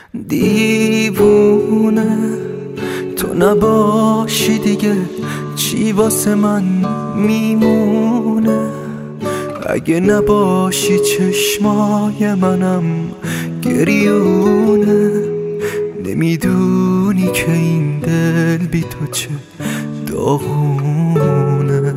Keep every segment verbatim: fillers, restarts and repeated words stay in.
دیوونه تو نباشی دیگه چی واسه من میمونه؟ اگه نباشی چشمای منم گریونه. نمیدونی که این دل بی تو چه داغونه.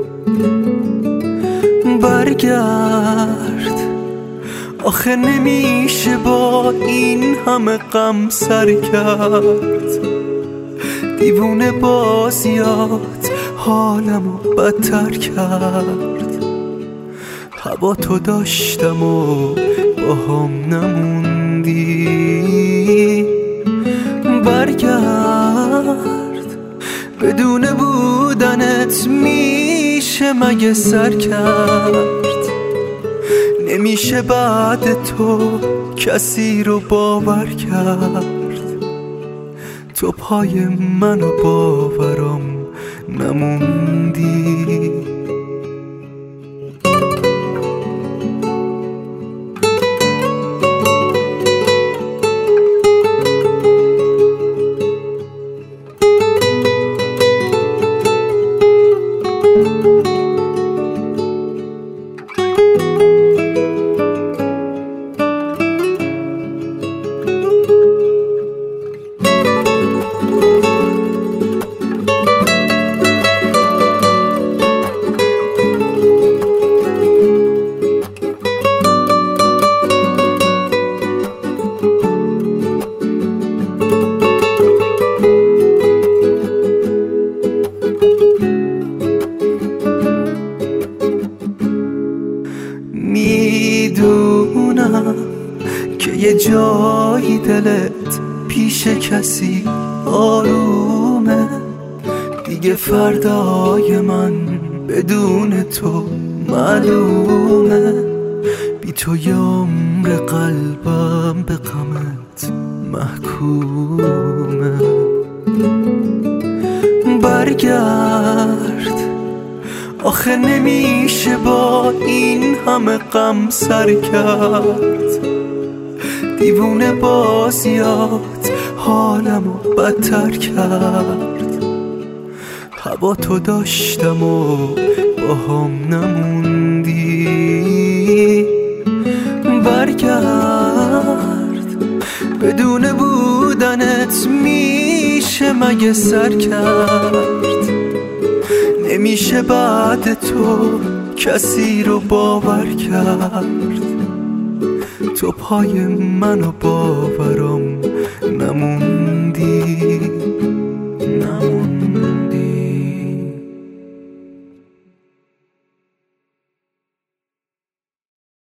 برگرد آخه نمیشه با این همه غم سر کرد. دیوونه بازیات حالمو بدتر کرد. هوا تو داشتم و با هم نموندی. برگرد بدون بودنت میشه مگه سر کرد؟ نمیشه بعد تو کسی رو باور کرد. تو پای من و باورم نموندی. میدونم که یه جایی دلت پیش کسی آرومه. دیگه فردای من بدون تو معلومه. بی تو یه عمر قلبم به غمت محکومه. برگرد آخه نمیشه با این همه غم سر کرد. دیوونه بازیات حالمو بدتر کرد. هوا تو داشتم و با هم نموندی. برگرد بدون بودنت میشه مگه سر کرد؟ نمیشه بعد تو کسی رو باور کرد. تو پای من و باورم